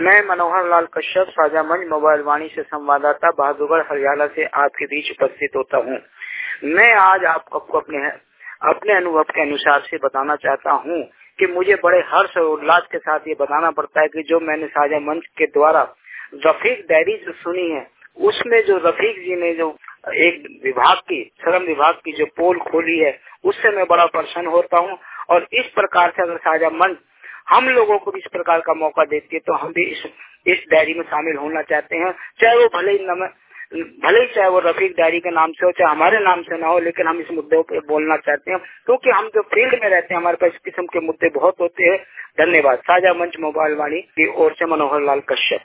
मैं मनोहर लाल कश्यप साझा मंच मोबाइल वाणी से संवाददाता बहादुरगढ़ हरियाणा से आपके बीच उपस्थित होता हूँ। मैं आज आपको अपने अनुभव के अनुसार से बताना चाहता हूँ कि मुझे बड़े हर्ष और उल्लास के साथ ये बताना पड़ता है कि जो मैंने साझा मंच के द्वारा रफीक डायरी जो सुनी है, उसमें जो रफीक जी ने जो एक विभाग की श्रम विभाग की जो पोल खोली है, उससे मैं बड़ा प्रसन्न होता हूँ। और इस प्रकार से अगर साझा मंच हम लोगों को भी इस प्रकार का मौका देती है तो हम भी इस डायरी में शामिल होना चाहते हैं। चाहे वो भले ही चाहे वो रफीक डायरी के नाम से हो, चाहे हमारे नाम से ना हो, लेकिन हम इस मुद्दे पे बोलना चाहते हैं क्योंकि हम जो फील्ड में रहते हैं हमारे पास इस किस्म के मुद्दे बहुत होते हैं। धन्यवाद। साझा मंच मोबाइल वाणी की ओर से मनोहर लाल कश्यप।